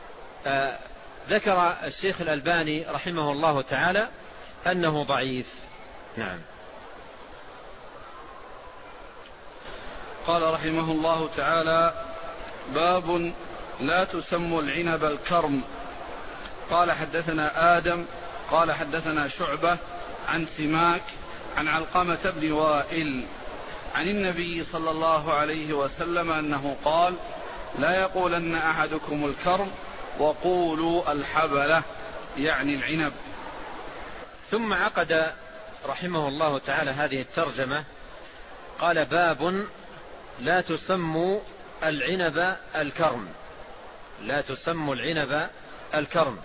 ذكر الشيخ الألباني رحمه الله تعالى أنه ضعيف. نعم. قال رحمه الله تعالى: باب لا تسموا العنب الكرم. قال حدثنا آدم قال حدثنا شعبة عن سماك عن علقمة بن وائل عن النبي صلى الله عليه وسلم أنه قال: لا يقولن أحدكم الكرم وقولوا الحبلة، يعني العنب. ثم عقد رحمه الله تعالى هذه الترجمة قال: باب لا تسموا العنب الكرم، لا تسموا العنب الكرم.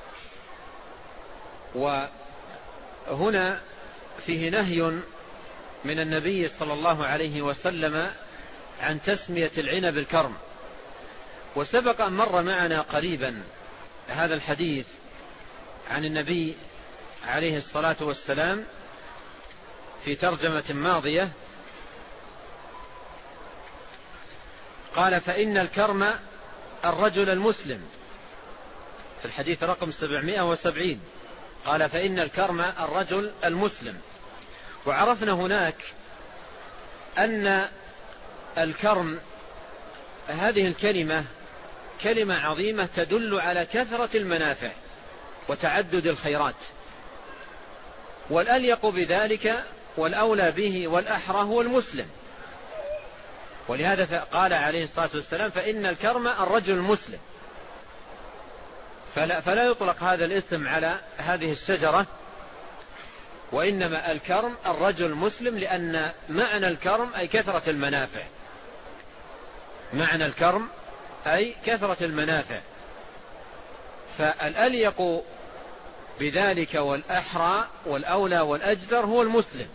وهنا فيه نهي من النبي صلى الله عليه وسلم عن تسمية العنب الكرم. وسبق أن مر معنا قريبا هذا الحديث عن النبي عليه الصلاة والسلام في ترجمة ماضية قال فإن الكرم الرجل المسلم، في الحديث رقم سبعمائة وسبعين قال فإن الكرم الرجل المسلم. وعرفنا هناك أن الكرم هذه الكلمة كلمة عظيمة تدل على كثرة المنافع وتعدد الخيرات، والأليق بذلك والأولى به والأحرى هو المسلم. ولهذا قال عليه الصلاة والسلام فإن الكرم الرجل المسلم، فلا, فلا يطلق هذا الاسم على هذه الشجرة، وإنما الكرم الرجل المسلم، لأن معنى الكرم أي كثرة المنافع، معنى الكرم أي كثرة المنافع، فالأليق بذلك والأحرى والأولى والأجدر هو المسلم.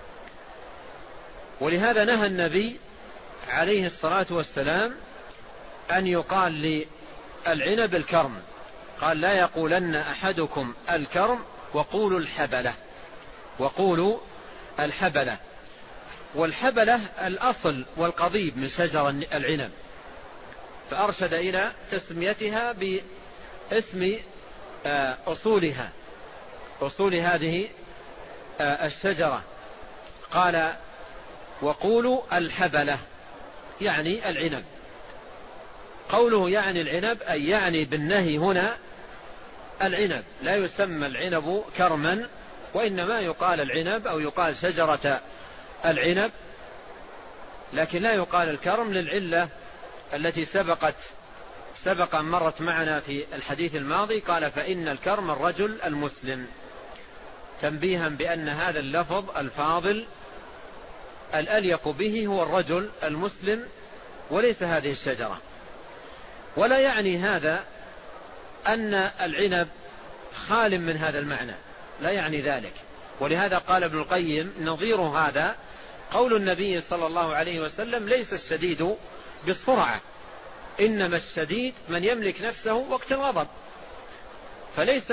ولهذا نهى النبي عليه الصلاة والسلام أن يقال للعنب الكرم، قال لا يقولن أحدكم الكرم وقولوا الحبلة، وقولوا الحبلة. والحبلة الأصل والقضيب من شجر العنب، فأرشد إلى تسميتها باسم أصولها، أصول هذه الشجرة. قال وقولوا الحبلة يعني العنب. قوله يعني العنب أي يعني بالنهي هنا العنب، لا يسمى العنب كرما، وإنما يقال العنب أو يقال شجرة العنب، لكن لا يقال الكرم للعلة التي سبقت سبق أن مرت معنا في الحديث الماضي. قال فإن الكرم الرجل المسلم، تنبيها بأن هذا اللفظ الفاضل الأليق به هو الرجل المسلم وليس هذه الشجرة. ولا يعني هذا أن العنب خال من هذا المعنى، لا يعني ذلك. ولهذا قال ابن القيم نظير هذا قول النبي صلى الله عليه وسلم ليس الشديد بالسرعة، إنما الشديد من يملك نفسه وقت الغضب. فليس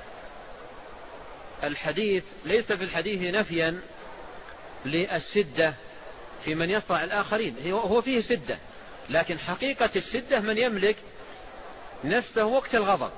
الحديث ليس في الحديث نفيا للشدة في من يصرع الآخرين، هو فيه شدة، لكن حقيقة الشدة من يملك نفسه وقت الغضب.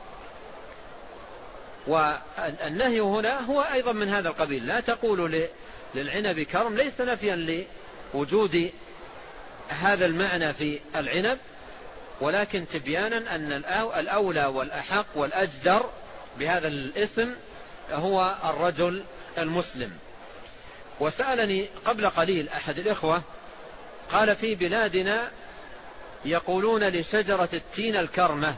والنهي هنا هو أيضا من هذا القبيل، لا تقول للعنب كرم، ليس نفيا لوجود هذا المعنى في العنب، ولكن تبيانا أن الأولى والأحق والأجدر بهذا الاسم هو الرجل المسلم. وسألني قبل قليل أحد الإخوة قال في بلادنا يقولون لشجرة التين الكرمة،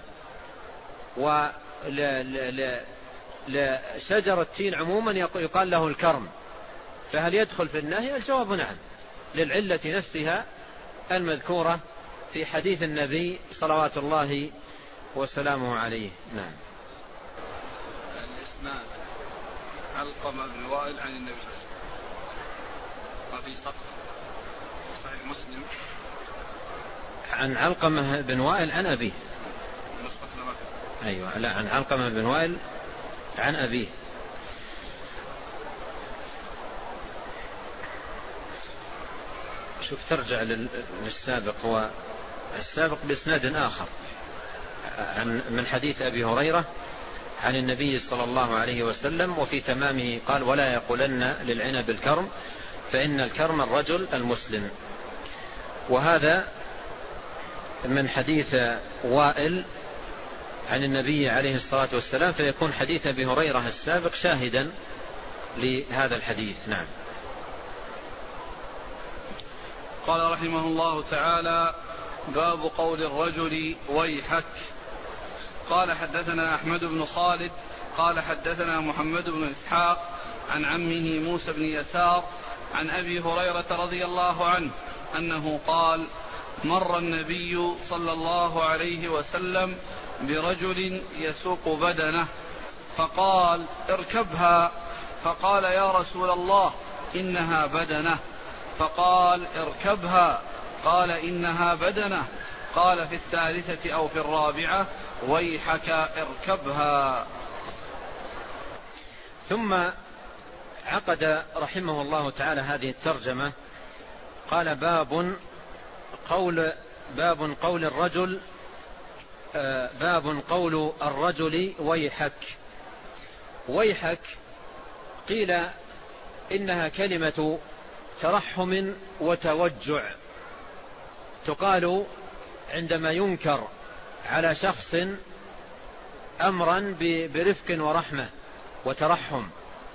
ولشجرة التين عموما يقال له الكرم، فهل يدخل في النهي؟ الجواب نعم، للعلة نفسها المذكورة في حديث النبي صلوات الله وسلامه عليه. نعم. الإسناد علقمة بن وائل عن النبي صلى الله عليه وسلم، وفي صحيح مسلم عن علقمة بن وائل عن أبيه. أيوة، لا، عن علقمة بن وائل عن أبيه. شوف ترجع للسابق، هو السابق بإسناد آخر من حديث أبي هريرة عن النبي صلى الله عليه وسلم، وفي تمامه قال ولا يقولن للعنب الكرم فإن الكرم الرجل المسلم. وهذا من حديث وائل عن النبي عليه الصلاة والسلام، فيكون حديث أبي هريرة السابق شاهدا لهذا الحديث. نعم. قال رحمه الله تعالى باب قول الرجل ويحك. قال حدثنا أحمد بن خالد قال حدثنا محمد بن إسحاق عن عمه موسى بن يسار عن أبي هريرة رضي الله عنه أنه قال مر النبي صلى الله عليه وسلم برجل يسوق بدنه فقال اركبها، فقال يا رسول الله إنها بدنه، فقال اركبها، قال إنها بدنه، قال في الثالثة أو في الرابعة ويحك اركبها. ثم عقد رحمه الله تعالى هذه الترجمة، قال باب قول باب قول الرجل باب قول الرجل ويحك. ويحك قيل إنها كلمة ترحم وتوجع، تقال عندما ينكر على شخص أمرا برفق ورحمة وترحم،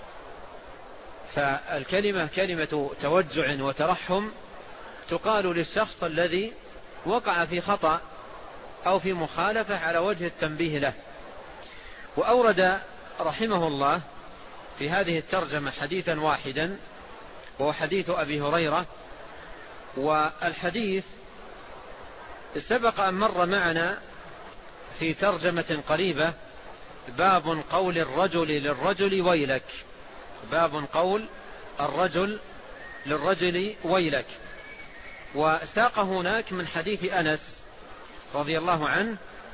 فالكلمة كلمة توجع وترحم تقال للشخص الذي وقع في خطأ أو في مخالفة على وجه التنبيه له. وأورد رحمه الله في هذه الترجمة حديثا واحدا وهو حديث أبي هريرة، والحديث سبق أن مر معنا في ترجمة قريبة، باب قول الرجل للرجل ويلك، باب قول الرجل للرجل ويلك. وساق هناك من حديث أنس رضي الله عنه،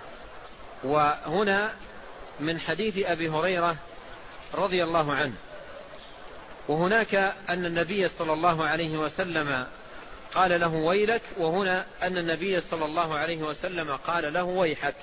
وهنا من حديث أبي هريرة رضي الله عنه. وهناك أن النبي صلى الله عليه وسلم قال له ويلك، وهنا أن النبي صلى الله عليه وسلم قال له ويحك.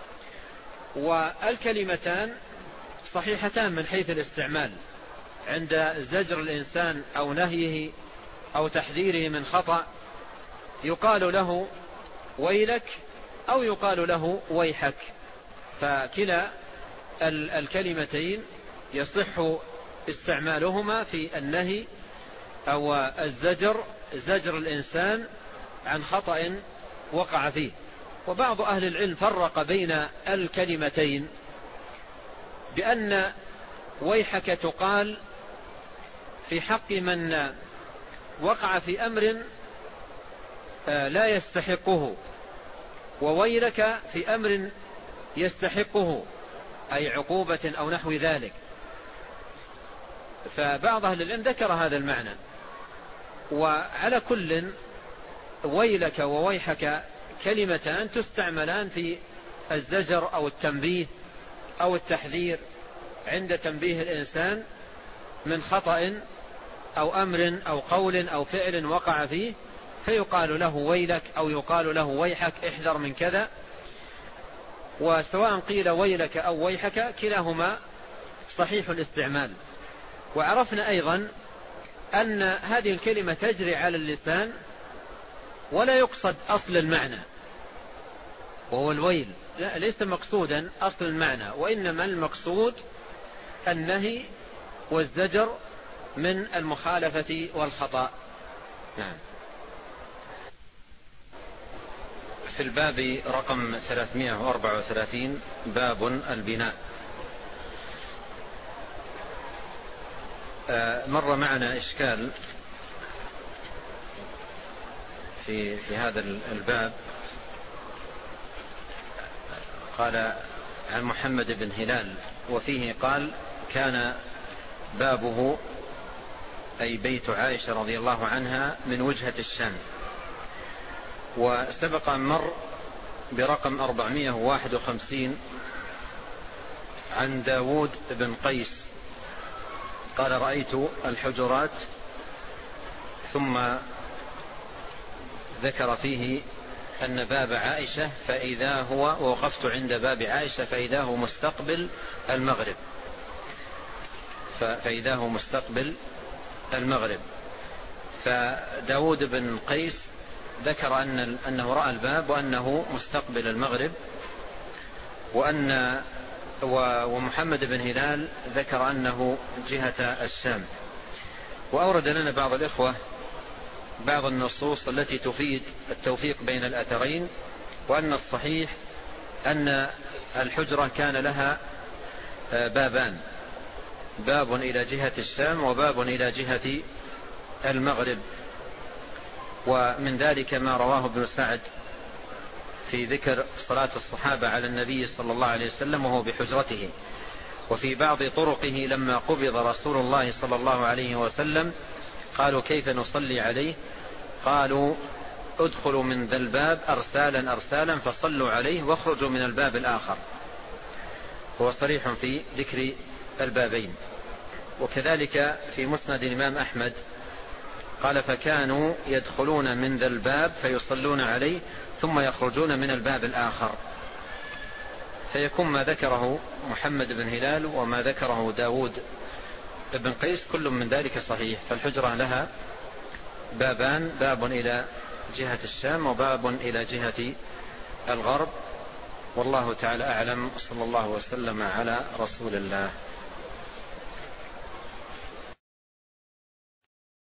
والكلمتان صحيحتان من حيث الاستعمال، عند زجر الإنسان أو نهيه أو تحذيره من خطأ يقال له ويلك أو يقال له ويحك، فكلا الكلمتين يصح استعمالهما في النهي أو الزجر، زجر الإنسان عن خطأ وقع فيه. وبعض أهل العلم فرق بين الكلمتين بأن ويحك تقال في حق من وقع في أمر لا يستحقه، وويلك في أمر يستحقه أي عقوبة أو نحو ذلك. فبعض أهل العلم ذكر هذا المعنى. وعلى كل ويلك وويحك كلمتان تستعملان في الزجر أو التنبيه أو التحذير عند تنبيه الإنسان من خطأ أو أمر أو قول أو فعل وقع فيه، فيقال له ويلك أو يقال له ويحك، احذر من كذا. وسواء قيل ويلك أو ويحك كلاهما صحيح الاستعمال. وعرفنا أيضا أن هذه الكلمة تجري على اللسان ولا يقصد أصل المعنى وهو الويل، لا، ليس مقصودا أصل المعنى، وإنما المقصود النهي والزجر من المخالفة والخطأ. نعم. في الباب رقم ثلاثمائة وأربعة وثلاثين باب البناء. مر معنا إشكال في في هذا الباب. قال عن محمد بن هلال وفيه قال كان بابه أي بيت عائشة رضي الله عنها من وجهة الشام. وسبق أن مر برقم أربعمائة وواحد وخمسين عن داود بن قيس قال رأيت الحجرات، ثم ذكر فيه أن باب عائشة فإذا هو، ووقفت عند باب عائشة فإذا هو مستقبل المغرب، فإذا هو مستقبل المغرب. فداود بن قيس ذكر أن أنه رأى الباب وأنه مستقبل المغرب، وأن ومحمد بن هلال ذكر أنه جهة الشام. وأورد لنا بعض الإخوة بعض النصوص التي تفيد التوفيق بين الأثرين، وأن الصحيح أن الحجرة كان لها بابان، باب إلى جهة الشام وباب إلى جهة المغرب. ومن ذلك ما رواه ابن سعد في ذكر صلاة الصحابة على النبي صلى الله عليه وسلم وهو بحجرته. وفي بعض طرقه لما قبض رسول الله صلى الله عليه وسلم قالوا كيف نصلي عليه؟ قالوا ادخلوا من ذا الباب أرسالا أرسالا فصلوا عليه واخرجوا من الباب الآخر. هو صريح في ذكر البابين. وكذلك في مسند الإمام أحمد قال فكانوا يدخلون من ذا الباب فيصلون عليه ثم يخرجون من الباب الآخر، فيكون ما ذكره محمد بن هلال وما ذكره داود بن قيس كل من ذلك صحيح. فالحجرة لها بابان، باب إلى جهة الشام وباب إلى جهة الغرب، والله تعالى أعلم. صلى الله وسلم على رسول الله.